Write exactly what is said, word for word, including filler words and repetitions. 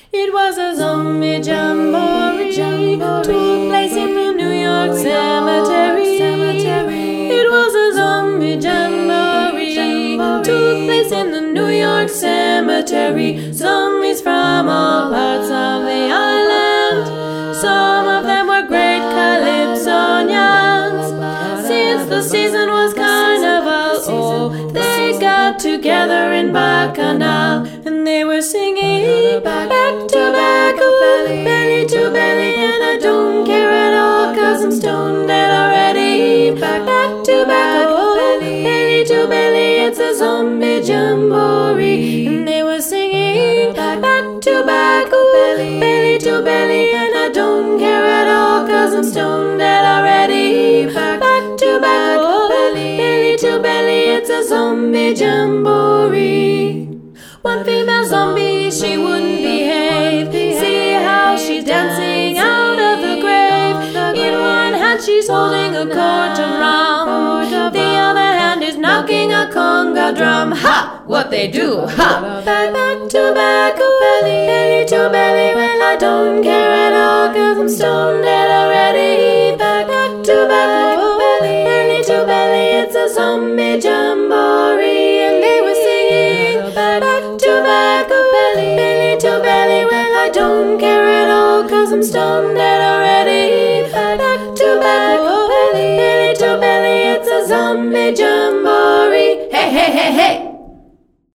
It was a zombie jamboree, took place in the New York cemetery. It was a zombie jamboree, took place in the New York cemetery. Zombies from all parts of the island, some of them were great Calypsonians. Since the season was carnival, oh, they got together in Bacchanal, and they were singing back to back, oh, belly to belly, and I don't care at all, cause I'm stone dead already. Back, back to back, oh, belly to belly, it's a zombie jamboree. And they were singing back to back, oh, belly to belly, and I don't care at all, cause I'm stone dead already. Back, back to back, oh, belly to belly, it's a zombie jamboree. One female zombie, she wouldn't behave. See how she's dancing out of the grave. In one hand she's holding a quart of rum, the other hand is knocking a conga drum. Ha! What they do, ha! Back, back to back, oh, belly, belly to belly, well I don't care at all, cause I'm stone dead already. Back, back to back, oh, belly, belly to belly, it's a zombie jamboree. And they were singing back, back to back, oh, belly, belly to belly, well I don't care at all, cause I'm stone dead already. Back, back to back, oh, belly, belly to belly, it's a zombie jamboree. Hey, hey, hey, hey!